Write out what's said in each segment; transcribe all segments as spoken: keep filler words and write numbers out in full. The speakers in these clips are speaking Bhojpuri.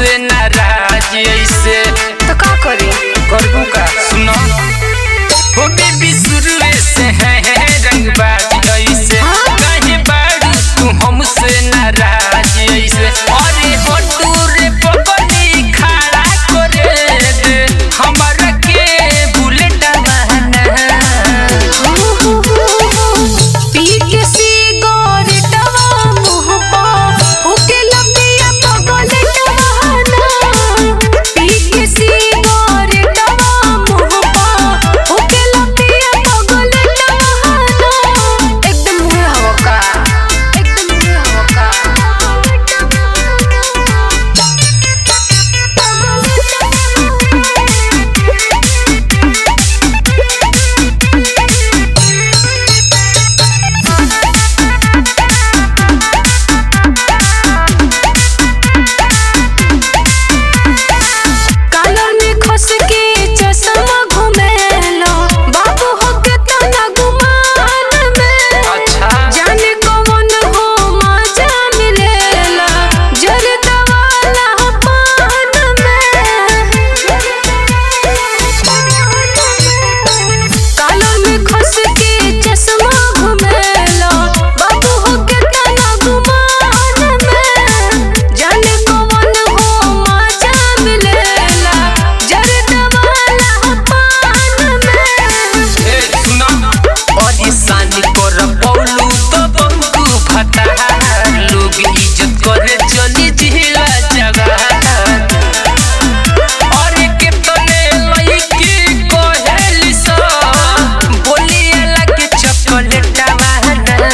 हमसे नाराज ऐसे तो का करी करबू का सुनो हो बेबी शुरू से है रंगबाज ऐसे कहे बारू तू हमसे नाराज ऐसे अरे हो टूरे पगली खड़ा करे दे हमरा के बुलेट बहाना पी के सिगरेटवा मुंह पर फूके लपिया पगलेटवा ना पी के सिगरेटवा मुंह पर फूके लपिया पगलेटवा ना एकदम मुहे हवा का एकदम मुहे हवा का काला में खस के चश्मा घुमेलो बाबू हो के तना गुमान में अच्छा जाने कौन हो मजा मिलेला जरदा वाला पान में काला में खस के चश्मा घुमेलो बाबू हो के तना गुमान में जाने कौन हो मजा मिलेला जरदा वाला पान में ए सुना और ईशान कर पौलू तो बंकू फटा लोग इज्जत करे चली जिला जगह और के तने लईकी कोहेली सा बोलिए लगे चॉकलेट बहाना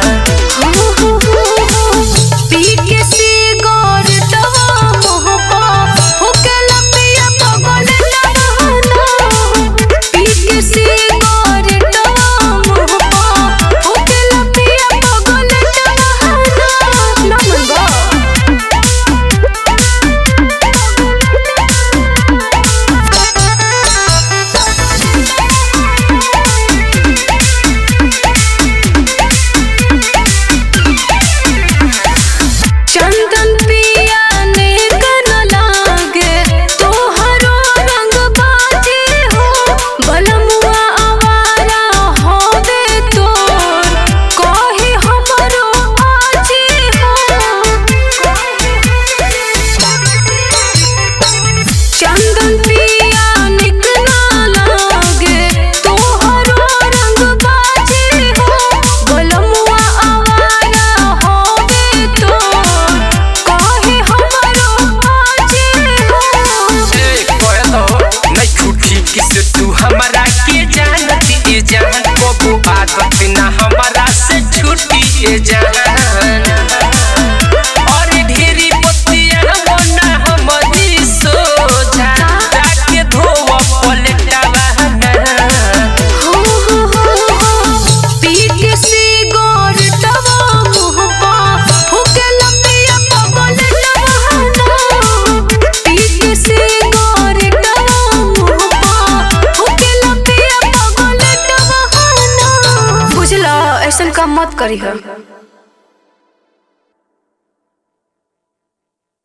पी के सिगरेटवा मुंह पर फूके लपिया पगलेटवा ना पी के सिगरेटवा मुंह पर फूके लपिया पगलेटवा ना ना मनबा चंदन पिया ने कन लागे तोहरो रंग बाजे हो बलमुआ आवारा होवे तोर कहे हमरो आजे हो चंदन पिया ने कन लागे तोहरो रंग बाजे हो बलमुआ आवारा होवे तोर कहे हमरो आजे हो ए कहे तो नहीं छूटी किसे तू हमारा के जानती ए जान को आदत ना हमारा से छूटी ए जान और ढेरी पतिया बना हमरी सोझा जाके धोव पलटा बहाना हो हो हो पी के सिगरेटवा मुंह पर फूके लपिया पगलेटवा ना पी के सिगरेटवा मुंह पर फूके लपिया पगलेटवा ना बुझला ऐसन काम मत करी है।